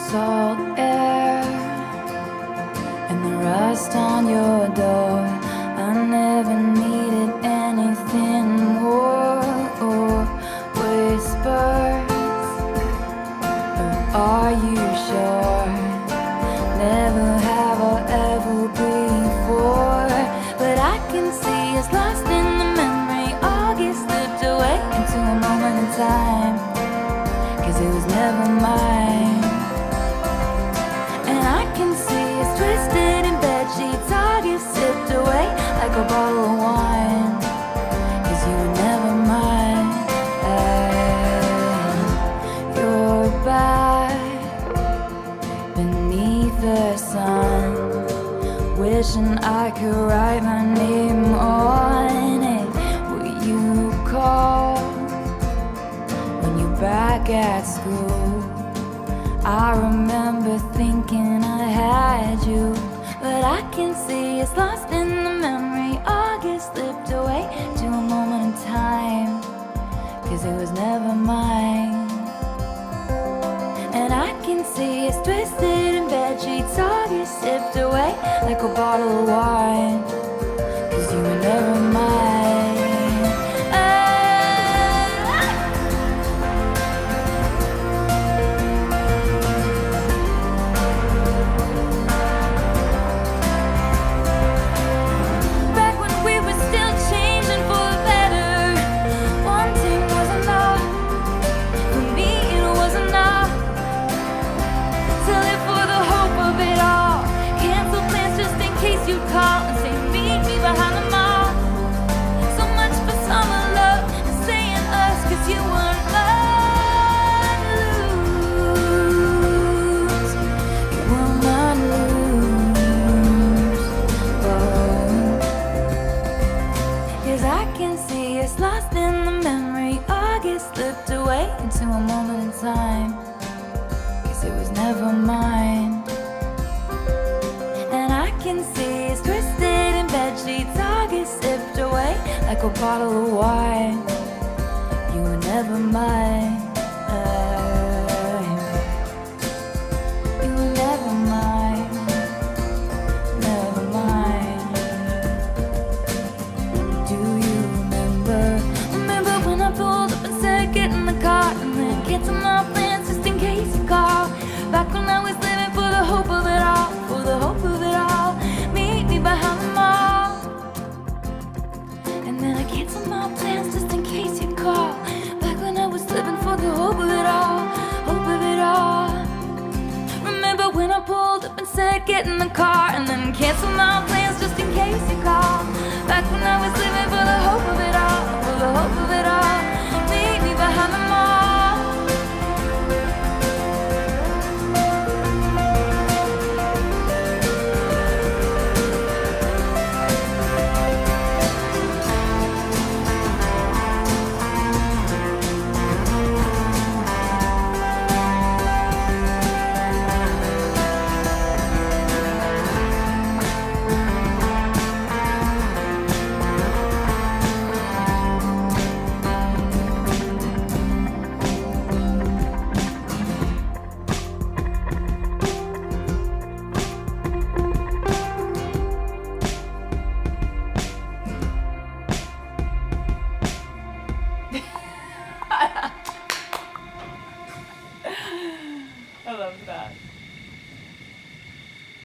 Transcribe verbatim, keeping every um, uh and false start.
salt air and the rust on your door. I never needed anything more. Or whispers, or are you sure? Never have I ever before. But I can see it's lost in the memory. August slipped away into a moment in time, 'cause it was never mine. And I can see it's twisted in bed sheets. August slipped away like a bottle of wine, 'cause you were never mine. And you're back beneath the sun, wishing I could write my name on it. Will you call when you're back at school? I remember thinking I had you, but I can see it's lost in the memory. August slipped away to a moment in time, 'cause it was never mine. And I can see it's twisted in bed sheets. August slipped away like a bottle of wine, 'cause you were never mine. Back when we were still changing for the better, one thing was enough. For me it was enough to live for the hope of it all. Cancel plans just in case you call and say meet me behind the mall. So much for summer love and saying us, 'cause you weren't mine to lose. You were mine to lose. Oh. 'Cause I can see it's lost in the memory. August slipped away into a moment in time, 'cause it was never mine. And I can see it's twisted in bed sheets. August slipped away like a bottle of wine. You were never mine. You were never mine. Never mine. Do you remember? Remember when I pulled up and said get in the car, and then cancel my plans just in case you call? Back when I was living for the hope of it all, for the hope of it all. Meet me behind the mall, and then I canceled my plans just in case you call. Back when I was living for the hope of it all, hope of it all. Remember when I pulled up and said get in the car, and then canceled my plans just in case you call? Back when I was living for the hope of it all, for the hope of it all. Meet me behind the mall. I love that.